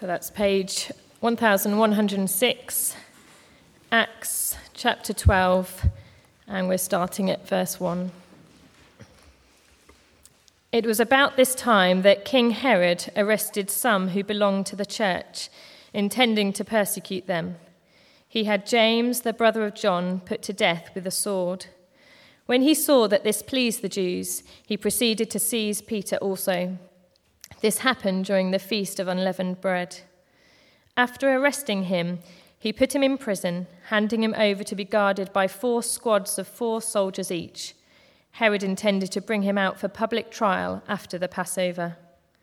So that's page 1106, Acts chapter 12, and we're starting at verse 1. It was about this time that King Herod arrested some who belonged to the church, intending to persecute them. He had James, the brother of John, put to death with a sword. When he saw that this pleased the Jews, he proceeded to seize Peter also. This happened during the feast of unleavened bread. After arresting him, he put him in prison, handing him over to be guarded by 4 squads of 4 soldiers each. Herod intended to bring him out for public trial after the Passover.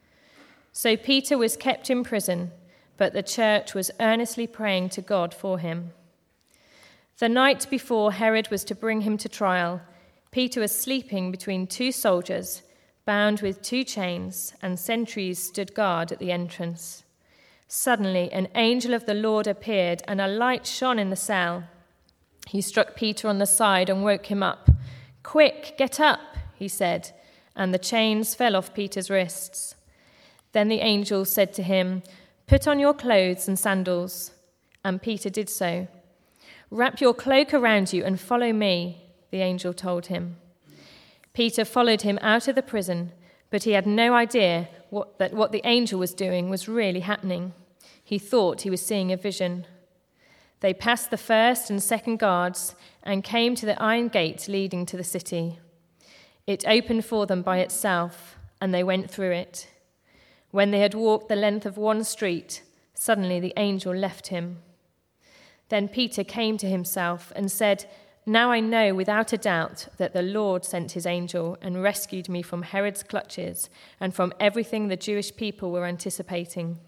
So Peter was kept in prison, but the church was earnestly praying to God for him. The night before Herod was to bring him to trial, Peter was sleeping between 2 soldiers, bound with 2 chains, and sentries stood guard at the entrance. Suddenly, an angel of the Lord appeared, and a light shone in the cell. He struck Peter on the side and woke him up. "Quick, get up," he said, and the chains fell off Peter's wrists. Then the angel said to him, "Put on your clothes and sandals." And Peter did so. "Wrap your cloak around you and follow me," the angel told him. Peter followed him out of the prison, but he had no idea that what the angel was doing was really happening. He thought he was seeing a vision. They passed the first and second guards and came to the iron gate leading to the city. It opened for them by itself, and they went through it. When they had walked the length of one street, suddenly the angel left him. Then Peter came to himself and said, "Now I know without a doubt that the Lord sent his angel and rescued me from Herod's clutches and from everything the Jewish people were anticipating."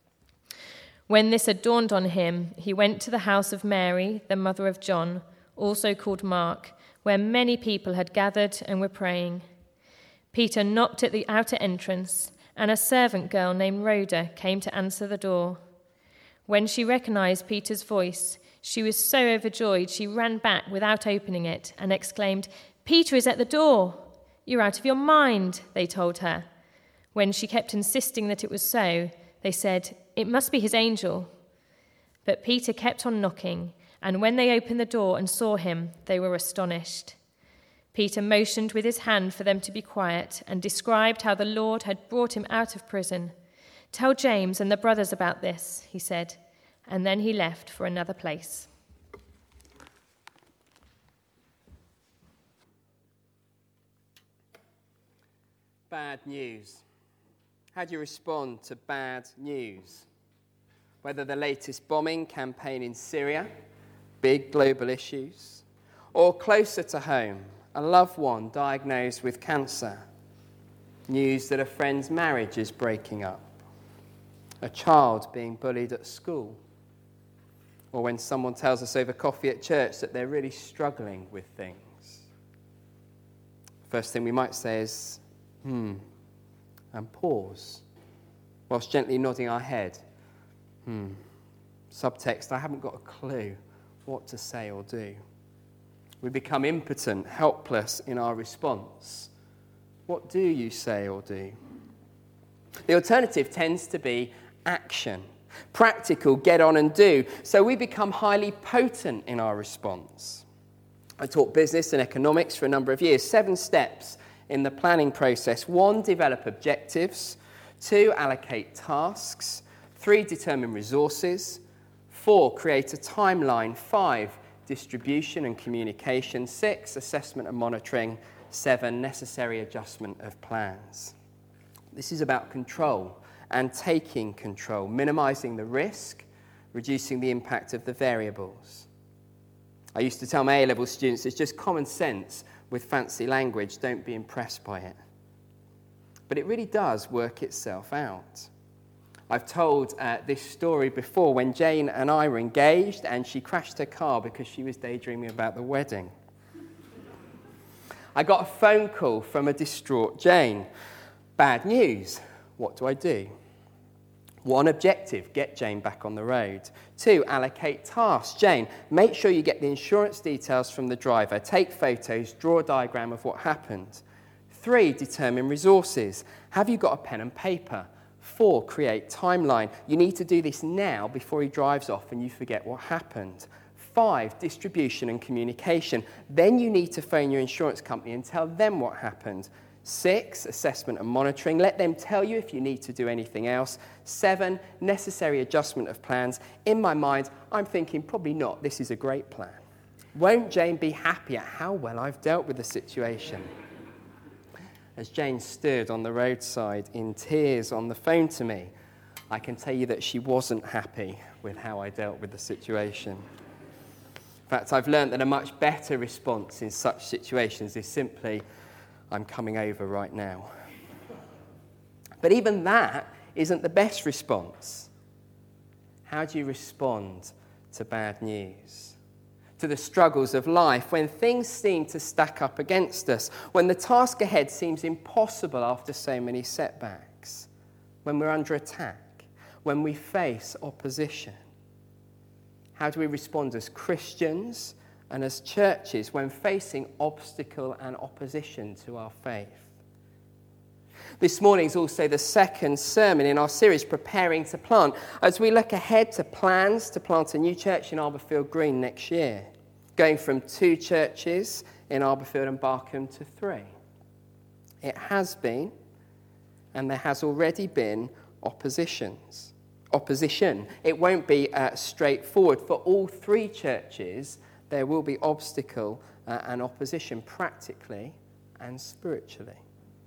When this had dawned on him, he went to the house of Mary, the mother of John, also called Mark, where many people had gathered and were praying. Peter knocked at the outer entrance, and a servant girl named Rhoda came to answer the door. When she recognized Peter's voice, she was so overjoyed she ran back without opening it and exclaimed, "Peter is at the door." "You're out of your mind," they told her. When she kept insisting that it was so, they said, "It must be his angel." But Peter kept on knocking, and when they opened the door and saw him, they were astonished. Peter motioned with his hand for them to be quiet and described how the Lord had brought him out of prison. "Tell James and the brothers about this," he said, and then he left for another place. Bad news. How do you respond to bad news? Whether the latest bombing campaign in Syria, big global issues, or closer to home, a loved one diagnosed with cancer, news that a friend's marriage is breaking up, a child being bullied at school, or when someone tells us over coffee at church that they're really struggling with things. First thing we might say is, and pause, whilst gently nodding our head. Subtext, I haven't got a clue what to say or do. We become impotent, helpless in our response. What do you say or do? The alternative tends to be action. Practical, get on and do. So we become highly potent in our response. I taught business and economics for a number of years. 7 steps in the planning process. 1, develop objectives. 2, allocate tasks. 3, determine resources. 4, create a timeline. 5, distribution and communication. 6, assessment and monitoring. 7, necessary adjustment of plans. This is about control and taking control, minimizing the risk, reducing the impact of the variables. I used to tell my A-level students, it's just common sense with fancy language, don't be impressed by it. But it really does work itself out. I've told this story before when Jane and I were engaged and she crashed her car because she was daydreaming about the wedding. I got a phone call from a distraught Jane. Bad news. What do I do? 1, objective, get Jane back on the road. 2, allocate tasks. Jane, make sure you get the insurance details from the driver, take photos, draw a diagram of what happened. 3, determine resources. Have you got a pen and paper? 4, create timeline. You need to do this now before he drives off and you forget what happened. 5, distribution and communication. Then you need to phone your insurance company and tell them what happened. 6, assessment and monitoring. Let them tell you if you need to do anything else. 7, necessary adjustment of plans. In my mind, I'm thinking, probably not. This is a great plan. Won't Jane be happy at how well I've dealt with the situation? As Jane stood on the roadside in tears on the phone to me, I can tell you that she wasn't happy with how I dealt with the situation. In fact, I've learned that a much better response in such situations is simply, I'm coming over right now. But even that isn't the best response. How do you respond to bad news? To the struggles of life, when things seem to stack up against us, when the task ahead seems impossible after so many setbacks, when we're under attack, when we face opposition? How do we respond as Christians and as churches when facing obstacle and opposition to our faith? This morning is also the second sermon in our series, Preparing to Plant, as we look ahead to plans to plant a new church in Arborfield Green next year, going from 2 churches in Arborfield and Barkham to 3. It has been, and there has already been, opposition. It won't be straightforward. For all 3 churches, there will be obstacle and opposition practically and spiritually.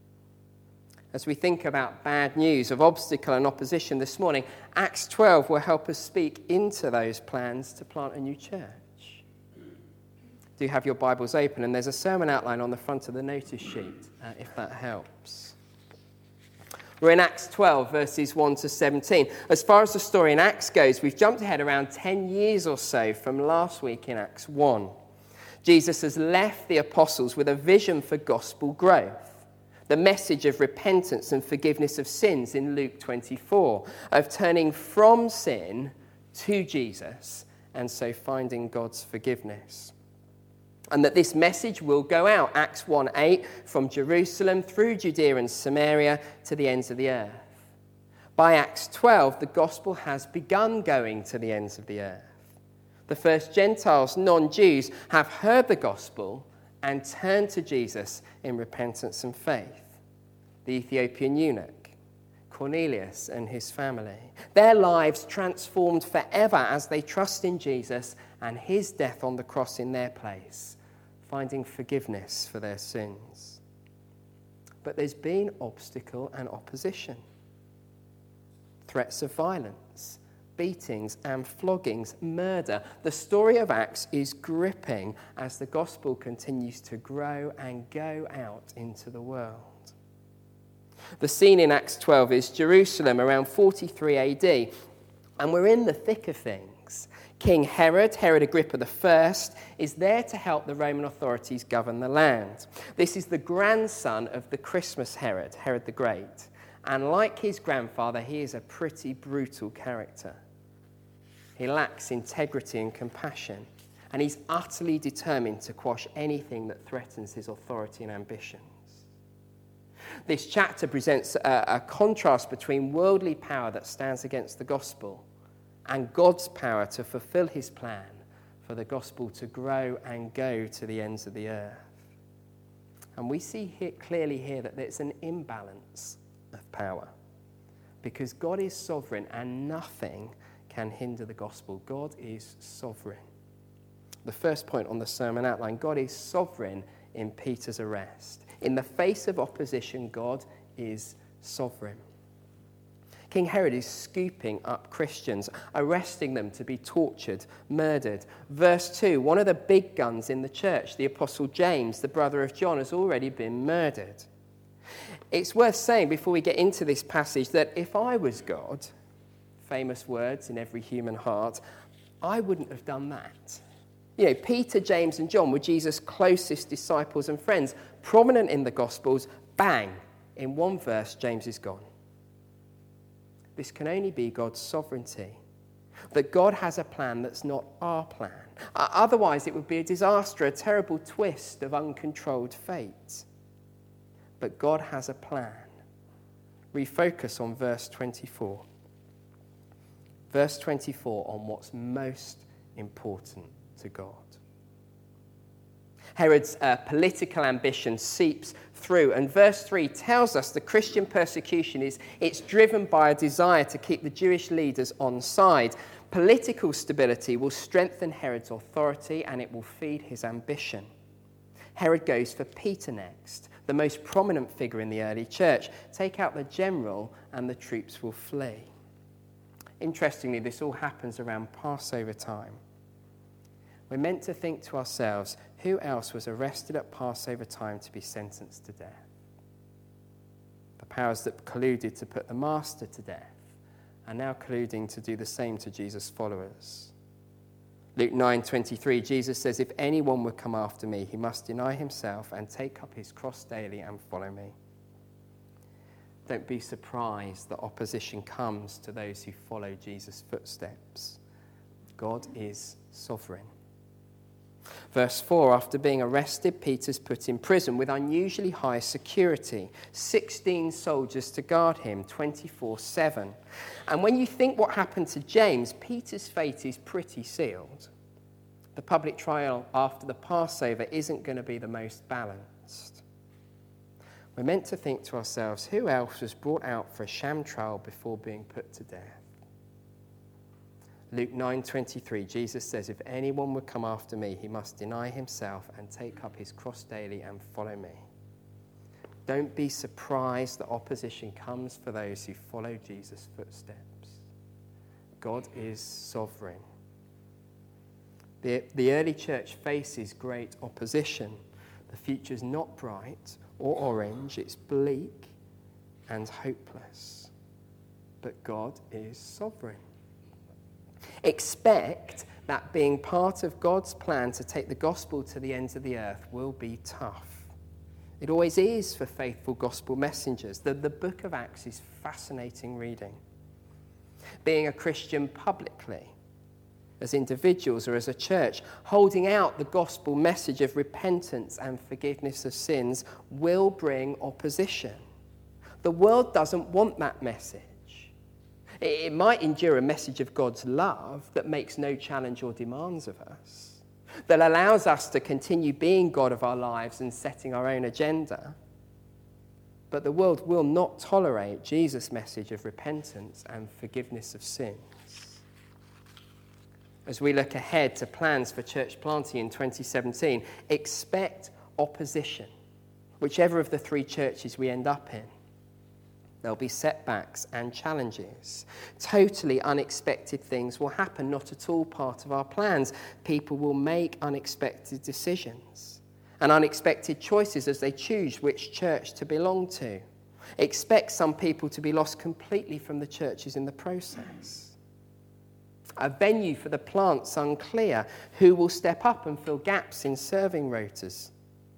As we think about bad news of obstacle and opposition this morning, Acts 12 will help us speak into those plans to plant a new church. Do have your Bibles open, and there's a sermon outline on the front of the notice sheet, if that helps. We're in Acts 12, verses 1 to 17. As far as the story in Acts goes, we've jumped ahead around 10 years or so from last week in Acts 1. Jesus has left the apostles with a vision for gospel growth, the message of repentance and forgiveness of sins in Luke 24, of turning from sin to Jesus and so finding God's forgiveness. And that this message will go out, Acts 1:8, from Jerusalem through Judea and Samaria to the ends of the earth. By Acts 12, the gospel has begun going to the ends of the earth. The first Gentiles, non-Jews, have heard the gospel and turned to Jesus in repentance and faith. The Ethiopian eunuch, Cornelius and his family, their lives transformed forever as they trust in Jesus and his death on the cross in their place, finding forgiveness for their sins. But there's been obstacle and opposition. Threats of violence, beatings and floggings, murder. The story of Acts is gripping as the gospel continues to grow and go out into the world. The scene in Acts 12 is Jerusalem around 43 AD, and we're in the thick of things. King Herod Agrippa I, is there to help the Roman authorities govern the land. This is the grandson of the Christmas Herod the Great. And like his grandfather, he is a pretty brutal character. He lacks integrity and compassion, and he's utterly determined to quash anything that threatens his authority and ambitions. This chapter presents a contrast between worldly power that stands against the gospel and God's power to fulfill his plan for the gospel to grow and go to the ends of the earth. And we see clearly here that there's an imbalance of power, because God is sovereign and nothing can hinder the gospel. God is sovereign. The first point on the sermon outline, God is sovereign in Peter's arrest. In the face of opposition, God is sovereign. King Herod is scooping up Christians, arresting them to be tortured, murdered. Verse 2, one of the big guns in the church, the Apostle James, the brother of John, has already been murdered. It's worth saying before we get into this passage that if I was God, famous words in every human heart, I wouldn't have done that. You know, Peter, James, and John were Jesus' closest disciples and friends, prominent in the Gospels. Bang, in one verse, James is gone. This can only be God's sovereignty, that God has a plan that's not our plan. Otherwise, it would be a disaster, a terrible twist of uncontrolled fate. But God has a plan, refocus on verse 24. Verse 24 on what's most important to God. Herod's political ambition seeps through, and verse 3 tells us the Christian persecution it's driven by a desire to keep the Jewish leaders on side. Political stability will strengthen Herod's authority and it will feed his ambition. Herod goes for Peter next, the most prominent figure in the early church. Take out the general and the troops will flee. Interestingly, this all happens around Passover time. We're meant to think to ourselves, who else was arrested at Passover time to be sentenced to death? The powers that colluded to put the master to death are now colluding to do the same to Jesus' followers. Luke 9:23, Jesus says, if anyone would come after me, he must deny himself and take up his cross daily and follow me. Don't be surprised that opposition comes to those who follow Jesus' footsteps. God is sovereign. Verse 4, after being arrested, Peter's put in prison with unusually high security. 16 soldiers to guard him 24/7. And when you think what happened to James, Peter's fate is pretty sealed. The public trial after the Passover isn't going to be the most balanced. We're meant to think to ourselves, who else was brought out for a sham trial before being put to death? Luke 9:23, Jesus says, if anyone would come after me, he must deny himself and take up his cross daily and follow me. Don't be surprised that opposition comes for those who follow Jesus' footsteps. God is sovereign. The early church faces great opposition. The future's not bright or orange, it's bleak and hopeless. But God is sovereign. Expect that being part of God's plan to take the gospel to the ends of the earth will be tough. It always is for faithful gospel messengers. The book of Acts is fascinating reading. Being a Christian publicly, as individuals or as a church, holding out the gospel message of repentance and forgiveness of sins will bring opposition. The world doesn't want that message. It might endure a message of God's love that makes no challenge or demands of us, that allows us to continue being God of our lives and setting our own agenda. But the world will not tolerate Jesus' message of repentance and forgiveness of sins. As we look ahead to plans for church planting in 2017, expect opposition, whichever of the three churches we end up in. There'll be setbacks and challenges. Totally unexpected things will happen, not at all part of our plans. People will make unexpected decisions and unexpected choices as they choose which church to belong to. Expect some people to be lost completely from the churches in the process. A venue for the plant's unclear. Who will step up and fill gaps in serving rotas?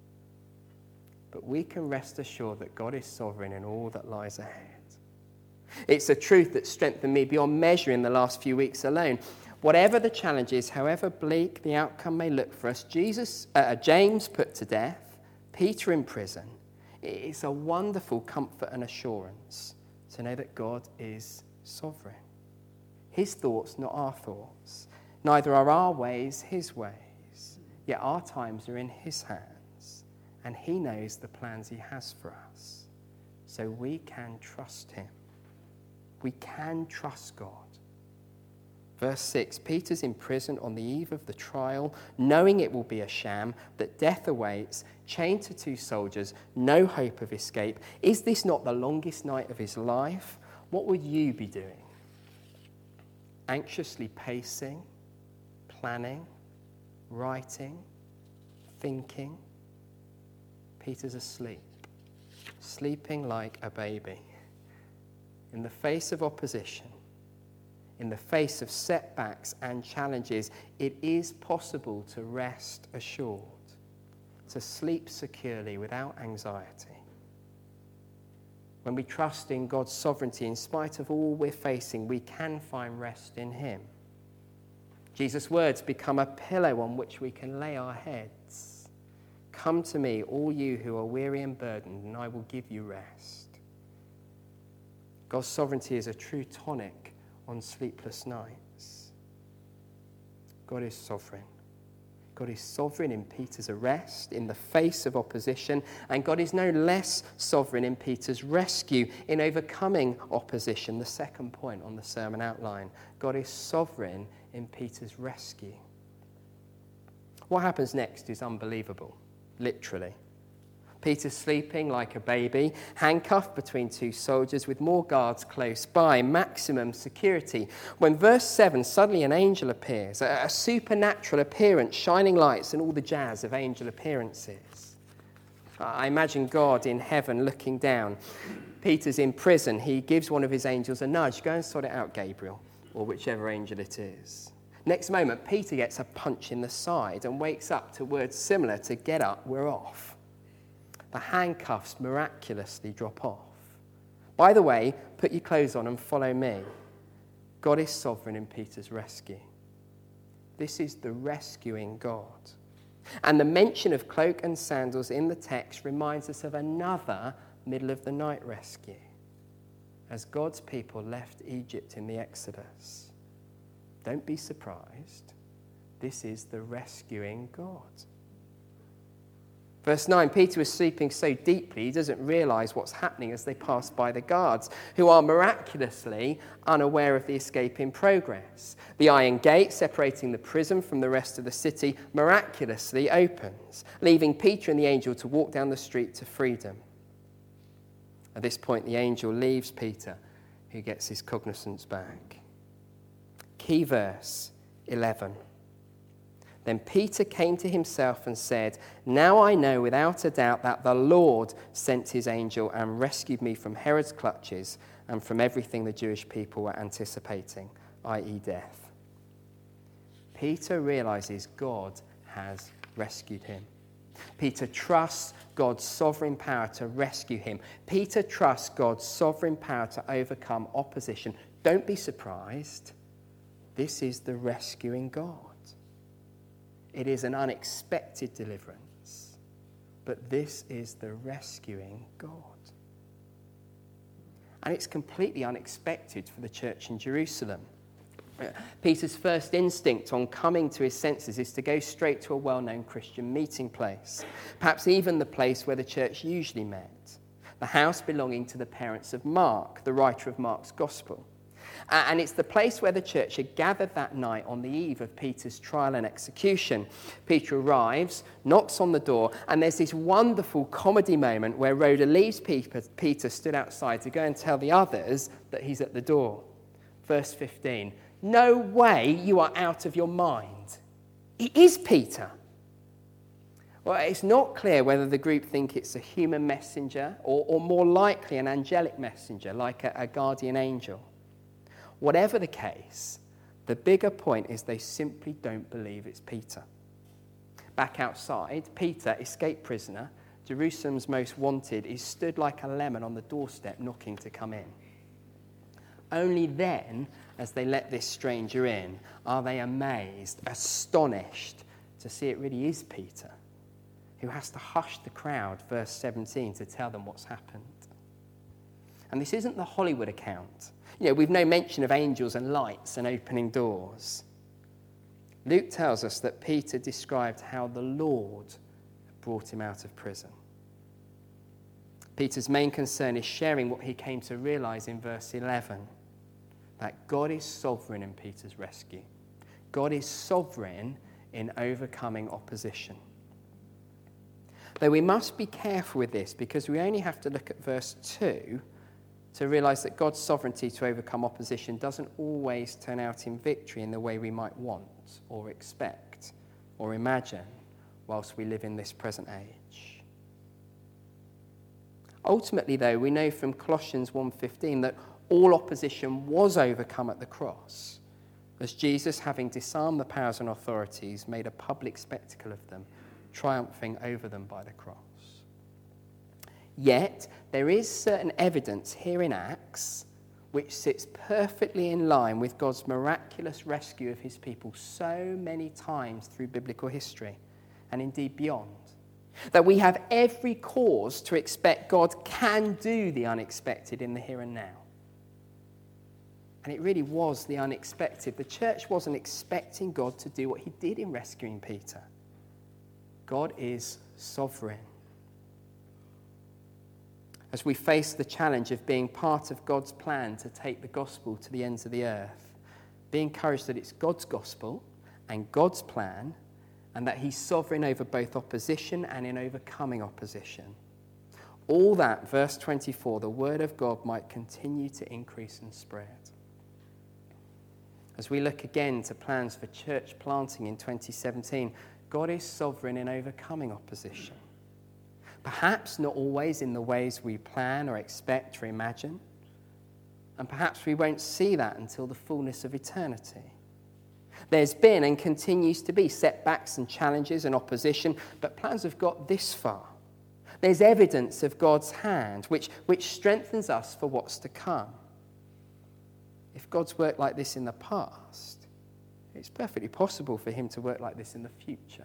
But we can rest assured that God is sovereign in all that lies ahead. It's a truth that strengthened me beyond measure in the last few weeks alone. Whatever the challenges, however bleak the outcome may look for us, James put to death, Peter in prison, it's a wonderful comfort and assurance to know that God is sovereign. His thoughts, not our thoughts. Neither are our ways his ways, yet our times are in his hands. And he knows the plans he has for us. So we can trust him. We can trust God. Verse 6, Peter's in prison on the eve of the trial, knowing it will be a sham, that death awaits, chained to 2 soldiers, no hope of escape. Is this not the longest night of his life? What would you be doing? Anxiously pacing, planning, writing, thinking. Peter's asleep, sleeping like a baby. In the face of opposition, in the face of setbacks and challenges, it is possible to rest assured, to sleep securely without anxiety. When we trust in God's sovereignty, in spite of all we're facing, we can find rest in him. Jesus' words become a pillow on which we can lay our heads. Come to me, all you who are weary and burdened, and I will give you rest. God's sovereignty is a true tonic on sleepless nights. God is sovereign. God is sovereign in Peter's arrest, in the face of opposition, and God is no less sovereign in Peter's rescue, in overcoming opposition. The second point on the sermon outline. God is sovereign in Peter's rescue. What happens next is unbelievable, literally. Peter's sleeping like a baby, handcuffed between two soldiers with more guards close by, maximum security. When verse 7, suddenly an angel appears, a supernatural appearance, shining lights and all the jazz of angel appearances. I imagine God in heaven looking down. Peter's in prison. He gives one of his angels a nudge. Go and sort it out, Gabriel, or whichever angel it is. Next moment, Peter gets a punch in the side and wakes up to words similar to "get up, we're off." The handcuffs miraculously drop off. By the way, put your clothes on and follow me. God is sovereign in Peter's rescue. This is the rescuing God. And the mention of cloak and sandals in the text reminds us of another middle-of-the-night rescue, as God's people left Egypt in the Exodus. Don't be surprised. This is the rescuing God. Verse 9, Peter was sleeping so deeply he doesn't realise what's happening as they pass by the guards, who are miraculously unaware of the escape in progress. The iron gate separating the prison from the rest of the city miraculously opens, leaving Peter and the angel to walk down the street to freedom. At this point, the angel leaves Peter, who gets his cognizance back. Key verse 11. Then Peter came to himself and said, "Now I know without a doubt that the Lord sent his angel and rescued me from Herod's clutches and from everything the Jewish people were anticipating, i.e. death." Peter realizes God has rescued him. Peter trusts God's sovereign power to rescue him. Peter trusts God's sovereign power to overcome opposition. Don't be surprised. This is the rescuing God. It is an unexpected deliverance, but this is the rescuing God. And it's completely unexpected for the church in Jerusalem. Peter's first instinct on coming to his senses is to go straight to a well-known Christian meeting place, perhaps even the place where the church usually met, the house belonging to the parents of Mark, the writer of Mark's Gospel. And it's the place where the church had gathered that night on the eve of Peter's trial and execution. Peter arrives, knocks on the door, and there's this wonderful comedy moment where Rhoda leaves Peter stood outside to go and tell the others that he's at the door. Verse 15, "No way, you are out of your mind. It is Peter." Well, it's not clear whether the group think it's a human messenger or more likely an angelic messenger, like a guardian angel. Whatever the case, the bigger point is they simply don't believe it's Peter. Back outside, Peter, escaped prisoner, Jerusalem's most wanted, is stood like a lemon on the doorstep knocking to come in. Only then, as they let this stranger in, are they amazed, astonished to see it really is Peter, who has to hush the crowd, verse 17, to tell them what's happened. And this isn't the Hollywood account. We've no mention of angels and lights and opening doors. Luke tells us that Peter described how the Lord brought him out of prison. Peter's main concern is sharing what he came to realize in verse 11, that God is sovereign in Peter's rescue. God is sovereign in overcoming opposition. Though we must be careful with this because we only have to look at verse 2 to realize that God's sovereignty to overcome opposition doesn't always turn out in victory in the way we might want or expect or imagine whilst we live in this present age. Ultimately, though, we know from Colossians 1:15 that all opposition was overcome at the cross, as Jesus, having disarmed the powers and authorities, made a public spectacle of them, triumphing over them by the cross. Yet, there is certain evidence here in Acts which sits perfectly in line with God's miraculous rescue of his people so many times through biblical history, and indeed beyond, that we have every cause to expect God can do the unexpected in the here and now. And it really was the unexpected. The church wasn't expecting God to do what he did in rescuing Peter. God is sovereign. As we face the challenge of being part of God's plan to take the gospel to the ends of the earth, be encouraged that it's God's gospel and God's plan, and that he's sovereign over both opposition and in overcoming opposition. All that, verse 24, the word of God might continue to increase and spread. As we look again to plans for church planting in 2017, God is sovereign in overcoming opposition. Perhaps not always in the ways we plan or expect or imagine. And perhaps we won't see that until the fullness of eternity. There's been and continues to be setbacks and challenges and opposition, but plans have got this far. There's evidence of God's hand, which strengthens us for what's to come. If God's worked like this in the past, it's perfectly possible for him to work like this in the future.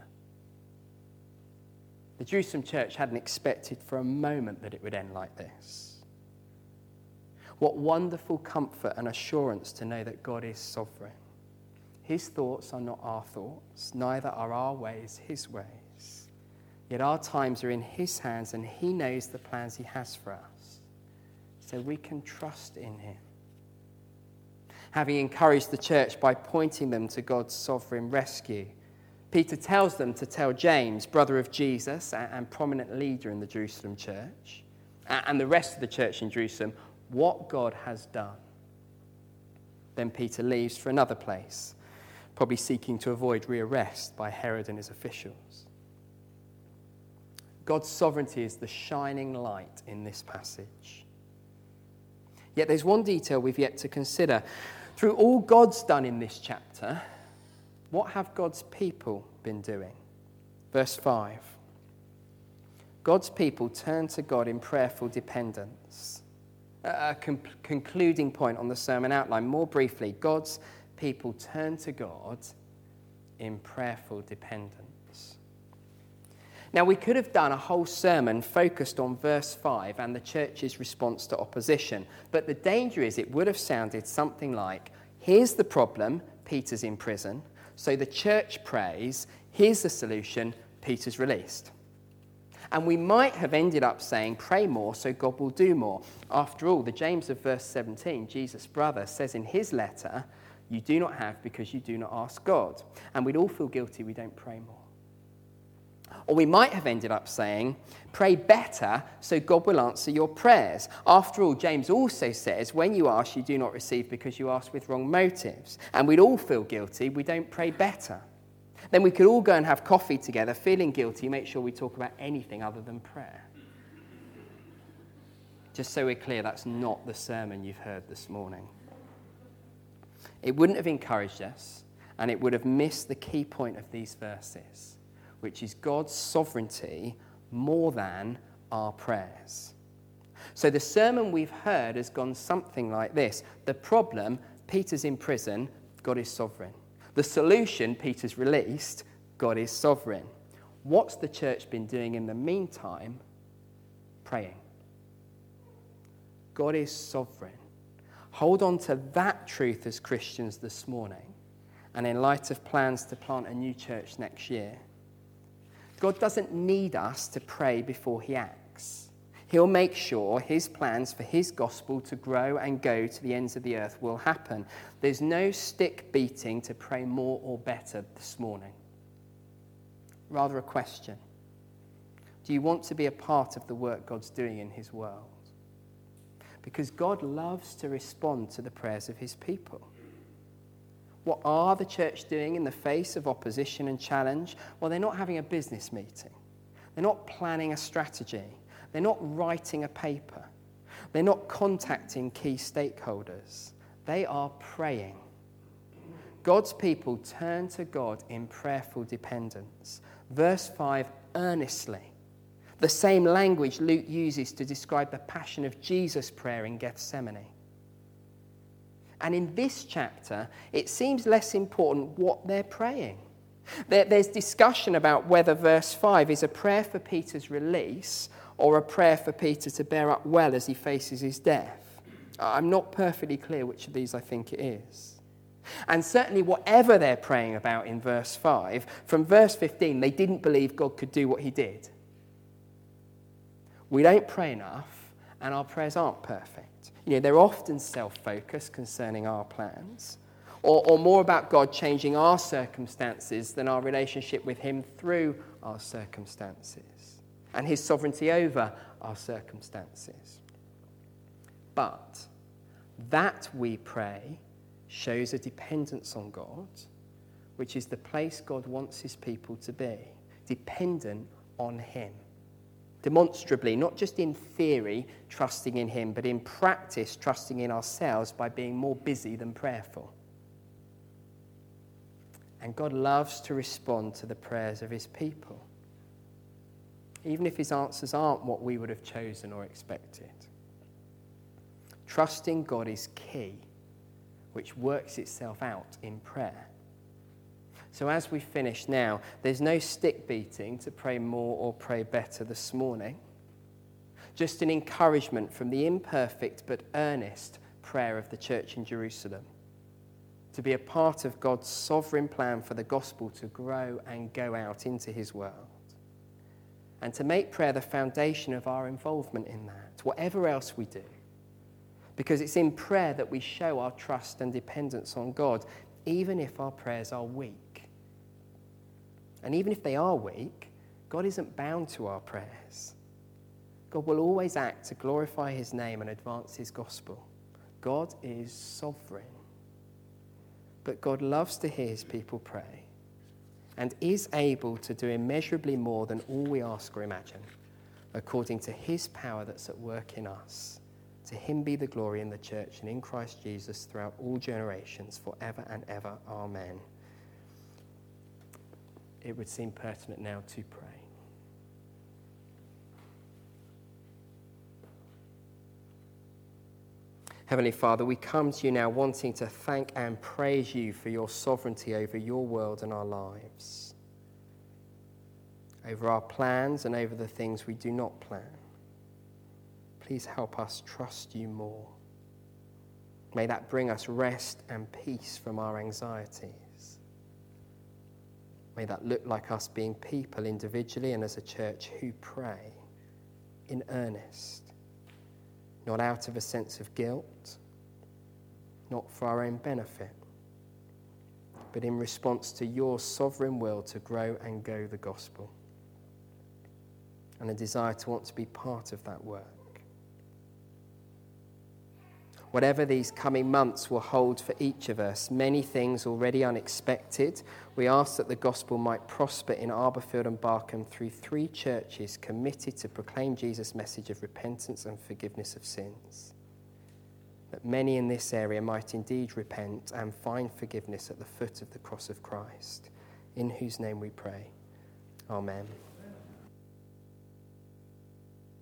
The Jerusalem church hadn't expected for a moment that it would end like this. What wonderful comfort and assurance to know that God is sovereign. His thoughts are not our thoughts, neither are our ways his ways. Yet our times are in his hands, and he knows the plans he has for us. So we can trust in him. Having encouraged the church by pointing them to God's sovereign rescue, Peter tells them to tell James, brother of Jesus and prominent leader in the Jerusalem church, and the rest of the church in Jerusalem, what God has done. Then Peter leaves for another place, probably seeking to avoid rearrest by Herod and his officials. God's sovereignty is the shining light in this passage. Yet there's one detail we've yet to consider. Through all God's done in this chapter, what have God's people been doing? Verse 5. God's people turn to God in prayerful dependence. A concluding point on the sermon outline. More briefly, God's people turn to God in prayerful dependence. Now, we could have done a whole sermon focused on verse 5 and the church's response to opposition, but the danger is it would have sounded something like, here's the problem, Peter's in prison, so the church prays, here's the solution, Peter's released. And we might have ended up saying, pray more so God will do more. After all, the James of verse 17, Jesus' brother, says in his letter, you do not have because you do not ask God. And we'd all feel guilty we don't pray more. Or we might have ended up saying, pray better so God will answer your prayers. After all, James also says, when you ask, you do not receive because you ask with wrong motives. And we'd all feel guilty we don't pray better. Then we could all go and have coffee together, feeling guilty, make sure we talk about anything other than prayer. Just so we're clear, that's not the sermon you've heard this morning. It wouldn't have encouraged us, and it would have missed the key point of these verses, which is God's sovereignty more than our prayers. So the sermon we've heard has gone something like this. The problem, Peter's in prison, God is sovereign. The solution, Peter's released, God is sovereign. What's the church been doing in the meantime? Praying. God is sovereign. Hold on to that truth as Christians this morning, and in light of plans to plant a new church next year. God doesn't need us to pray before he acts. He'll make sure his plans for his gospel to grow and go to the ends of the earth will happen. There's no stick beating to pray more or better this morning. Rather a question. Do you want to be a part of the work God's doing in his world? Because God loves to respond to the prayers of his people. What are the church doing in the face of opposition and challenge? Well, they're not having a business meeting. They're not planning a strategy. They're not writing a paper. They're not contacting key stakeholders. They are praying. God's people turn to God in prayerful dependence. Verse 5, earnestly. The same language Luke uses to describe the passion of Jesus' prayer in Gethsemane. And in this chapter, it seems less important what they're praying. There's discussion about whether verse 5 is a prayer for Peter's release or a prayer for Peter to bear up well as he faces his death. I'm not perfectly clear which of these I think it is. And certainly whatever they're praying about in verse 5, from verse 15, they didn't believe God could do what he did. We don't pray enough, and our prayers aren't perfect. They're often self-focused concerning our plans, or more about God changing our circumstances than our relationship with him through our circumstances and his sovereignty over our circumstances. But that we pray shows a dependence on God, which is the place God wants his people to be, dependent on him. Demonstrably, not just in theory, trusting in him, but in practice, trusting in ourselves by being more busy than prayerful. And God loves to respond to the prayers of his people, even if his answers aren't what we would have chosen or expected. Trusting God is key, which works itself out in prayer. So as we finish now, there's no stick beating to pray more or pray better this morning. Just an encouragement from the imperfect but earnest prayer of the church in Jerusalem to be a part of God's sovereign plan for the gospel to grow and go out into his world. And to make prayer the foundation of our involvement in that, whatever else we do. Because it's in prayer that we show our trust and dependence on God, even if our prayers are weak. And even if they are weak, God isn't bound to our prayers. God will always act to glorify his name and advance his gospel. God is sovereign. But God loves to hear his people pray and is able to do immeasurably more than all we ask or imagine, according to his power that's at work in us. To him be the glory in the church and in Christ Jesus throughout all generations, forever and ever. Amen. It would seem pertinent now to pray. Heavenly Father, we come to you now wanting to thank and praise you for your sovereignty over your world and our lives, over our plans and over the things we do not plan. Please help us trust you more. May that bring us rest and peace from our anxieties. May that look like us being people individually and as a church who pray in earnest, not out of a sense of guilt, not for our own benefit, but in response to your sovereign will to grow and go the gospel, and a desire to want to be part of that work. Whatever these coming months will hold for each of us, many things already unexpected, we ask that the gospel might prosper in Arborfield and Barkham through 3 churches committed to proclaim Jesus' message of repentance and forgiveness of sins. That many in this area might indeed repent and find forgiveness at the foot of the cross of Christ, in whose name we pray. Amen.